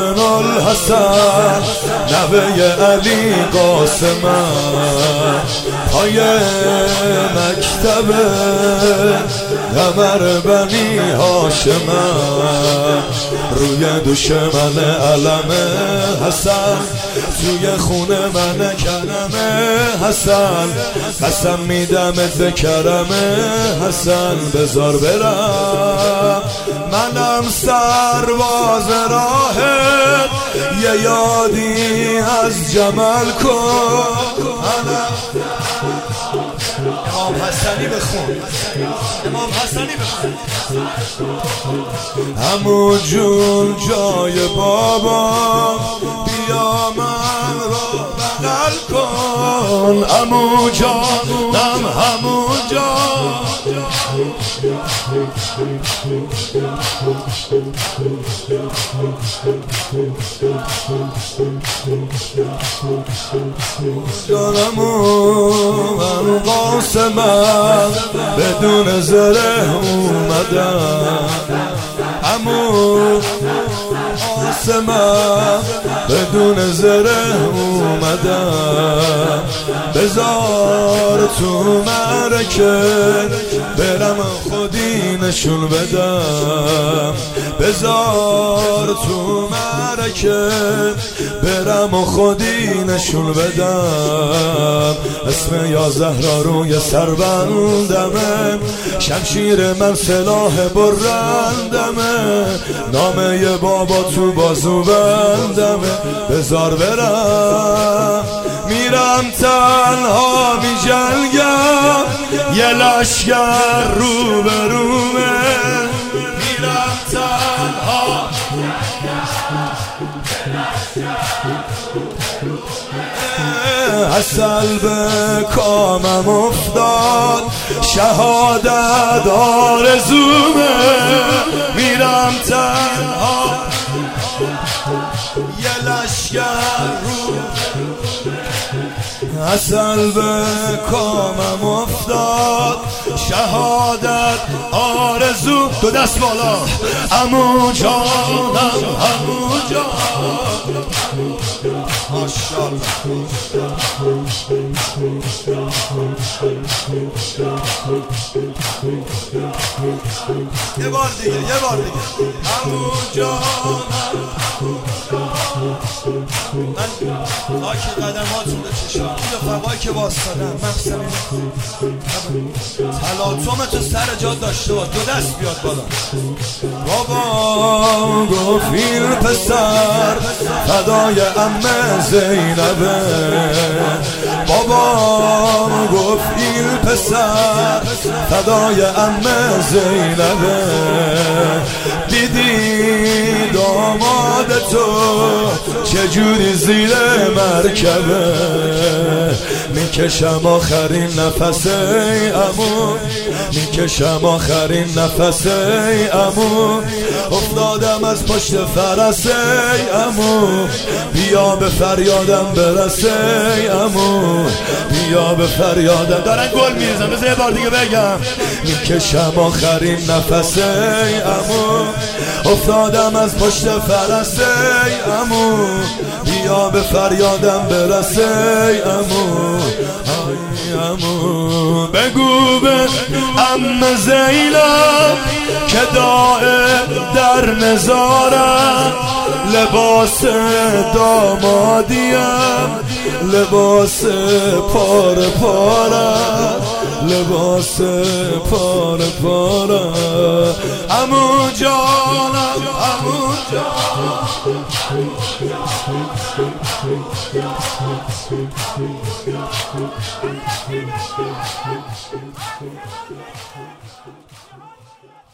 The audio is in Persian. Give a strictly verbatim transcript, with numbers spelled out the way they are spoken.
ابن الحسن نوه علی قاسم پای مکتب قمر بنی هاشم روی دشمن علم حسن توی خونه من کرم حسن قسم میدمت به کرم حسن بذار برم منم سرباز راهت یه یادی از جمل کن امام حسنی بخون امام حسنی بخون همون جون جای بابا بیا من رو بغل کن همون جانم همون جان جانمو من قاسمم بدون زره اومدم همون قاسمم بدون زره اومدم بذار تو مرکه برم خودی نشون بدم بذار تو مرکه برم خودی نشون بدم اسم یا زهرا روی سربندمه شمشیر من سلاح برندمه نامه بابا تو بازو بندمه بذار برم میرم تنها می جنگم یه لشگر رو برومه میرم تنها اصل به کامم افتاد شهادت آرزومه میرم تنها یه لشگر رو اصل به کامم افتاد شهادت آرزو دو دست بالا عمو جانم عمو جان یه بار دیگه یه بار دیگه عمو جانم من خاک قدماتون رو چشم این فوایی که باستادم مقصد تلاطم تو سر جا داشته باش دو دست بیاد بالا بابا گفت این پسر فدای عمه زینبه بابا گفت این پسر فدای عمه زینبه دیدی داماد تو چجوری زیر مرکبه میکشم آخرین نفس ای عمو میکشم آخرین نفس ای عمو افتادم از پشت فرس ای عمو بیا به فریادم برس ای عمو بیا به فریادم دارن گل میریزن بذار یه بار دیگه بگم میکشم آخرین نفس ای عمو افتادم از پشت فرس ای عمو بیا به فریادم برس ای عمو ای عمو بگو به عمه زینب که دائم در نظارم لباس دامادیم لباس پار پارم لباس پار پارم عمو جانم عمو جانم